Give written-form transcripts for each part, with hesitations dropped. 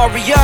Aria,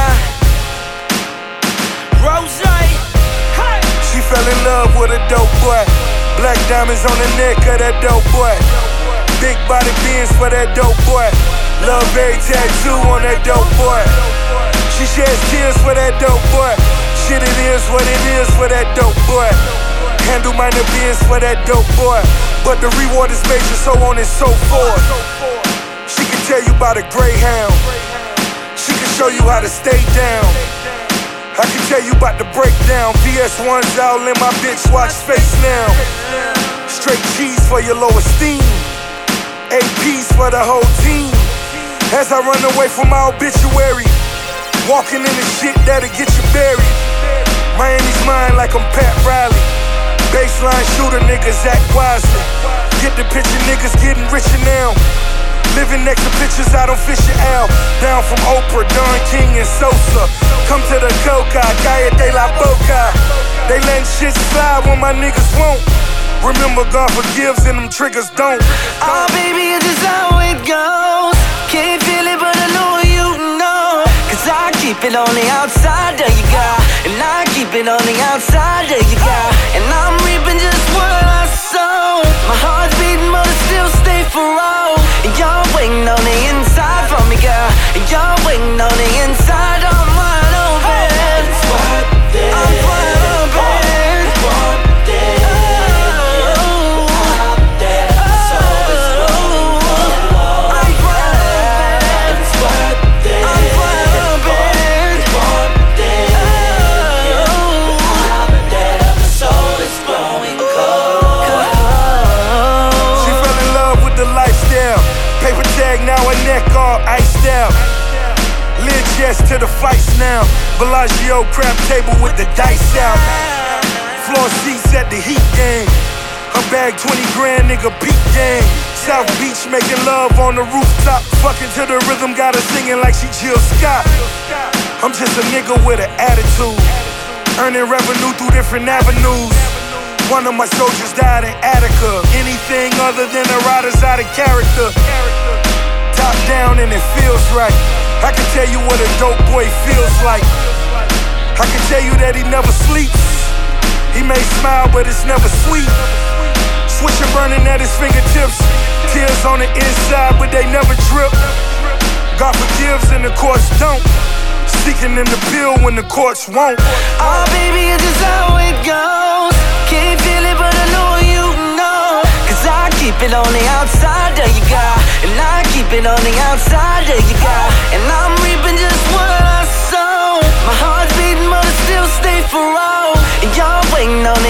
Rose. She fell in love with a dope boy. Black diamonds on the neck of that dope boy. Big body beans for that dope boy. Love every tattoo on that dope boy. She sheds tears for that dope boy. Shit, it is what it is for that dope boy. Handle minor beings for that dope boy. But the reward is major, so on and so forth. She can tell you about a Greyhound. She can show you how to stay down. I can tell you about the breakdown. VS1's all in my bitch watch face now. Straight cheese for your low esteem. APs for the whole team. As I run away from my obituary, walking in the shit that'll get you buried. Miami's mine like I'm Pat Riley. Baseline shooter, niggas act wisely. Get the picture, niggas getting richer now. Living next to pictures out on Fisher Ave. Down from Oprah, Don King and Sosa. Come to the Coca, Calle de la Boca. They letting shit slide when my niggas won't. Remember God forgives and them triggers don't. Oh baby, it's just how it goes. Can't feel it but I know you know. Cause I keep it on the outside, there you go. And I keep it on the outside, there you go. And I'm reaping just what I sow. My heart's beating but I still stay for all. And you're waiting on the inside for me, girl. And you're waiting on the inside, I'm wide open. I'm wide open. Paper tag, now her neck all iced out. Lid yes to the fights now. Bellagio crab table with the dice out. Floor seats at the Heat game. Her bag 20 grand, nigga, peak game. South Beach making love on the rooftop. Fucking to the rhythm, got her singing like she Jill Scott. I'm just a nigga with an attitude. Earning revenue through different avenues. One of my soldiers died in Attica. Anything other than a rider's out of character. Top down and it feels right. I can tell you what a dope boy feels like. I can tell you that he never sleeps. He may smile but it's never sweet. Switcher burning at his fingertips. Tears on the inside but they never drip. God forgives and the courts don't. Seeking in the pill when the courts won't. Oh baby, it's just how it goes. Can't feel it but I know you know. Cause I keep it on the outside, there you go. And I keep it on the outside, there you go. And I'm reaping just what I sow. My heart's beating but I still stay for all. And you're waiting on